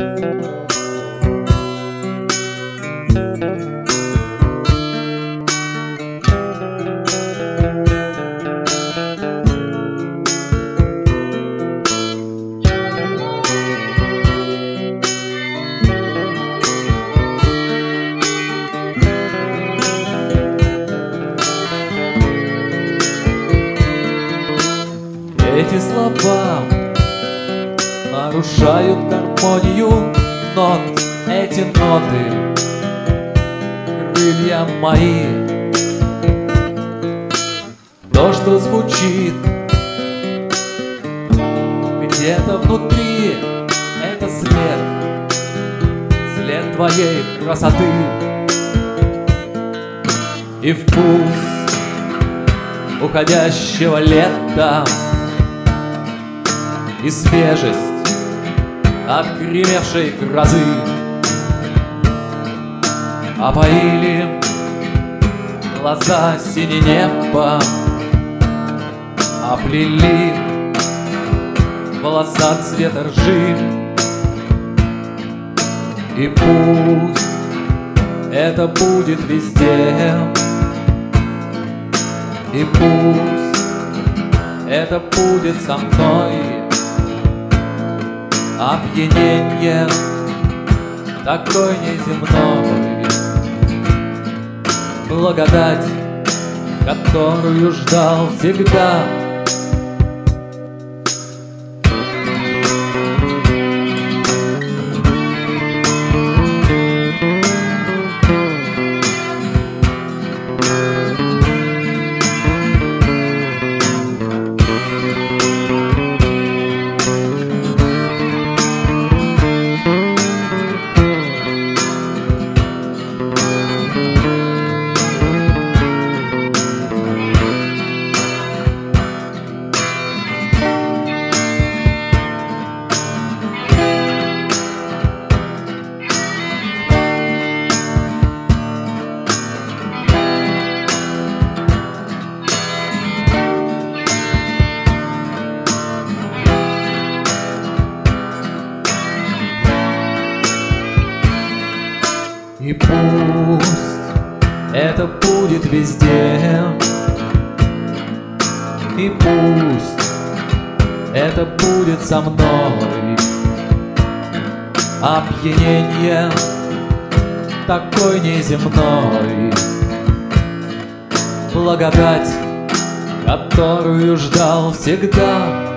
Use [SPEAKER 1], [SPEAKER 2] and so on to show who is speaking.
[SPEAKER 1] Эти слова нарушают гармонию нот. Эти ноты — крылья мои. То, что звучит где-то внутри, это след твоей красоты и вкус уходящего лета, и свежесть отгремевшей грозы опоили глаза синее небо, оплели волоса цвета ржи. И пусть это будет везде, и пусть это будет со мной. Опьянение такой неземной, благодать, которую ждал всегда. И пусть это будет везде, и пусть это будет со мной. Опьянение такой неземной, благодать, которую ждал всегда.